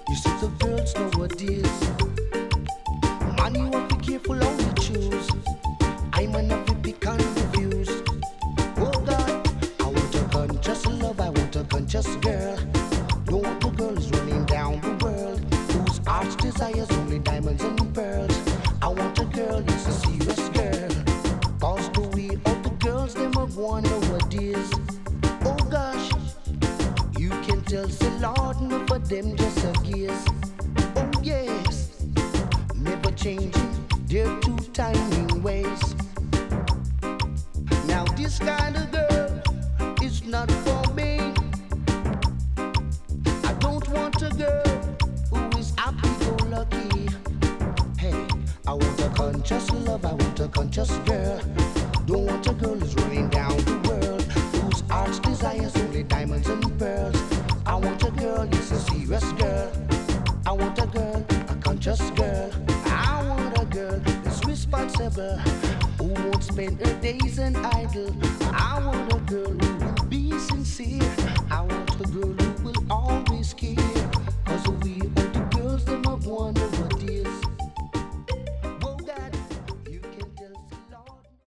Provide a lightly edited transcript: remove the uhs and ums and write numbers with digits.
You see the girls nowadays, man, you have to be careful how you choose. I'm an have to pick and refuse. Oh God, I want a conscious love, I want a conscious girl. Don't want the girls running down the world, whose heart's desires only diamonds and pearls. I want a girl, it's a serious girl. Cause the way of the girls, them are going nowadays. Oh gosh, you can tell, say Lord, no for them just a gaze. Oh yes, never changing their two timing ways. Now this kind of girl is not for me. I don't want a girl who is happy-go-lucky. Hey, I want a conscious love, I want a conscious girl. Don't want a girl who's running down the world, whose heart's desires only diamonds and pearls. I want a girl, yes, a serious girl. I want a girl, a conscious girl. I want a girl that's responsible, who won't spend her days in idle.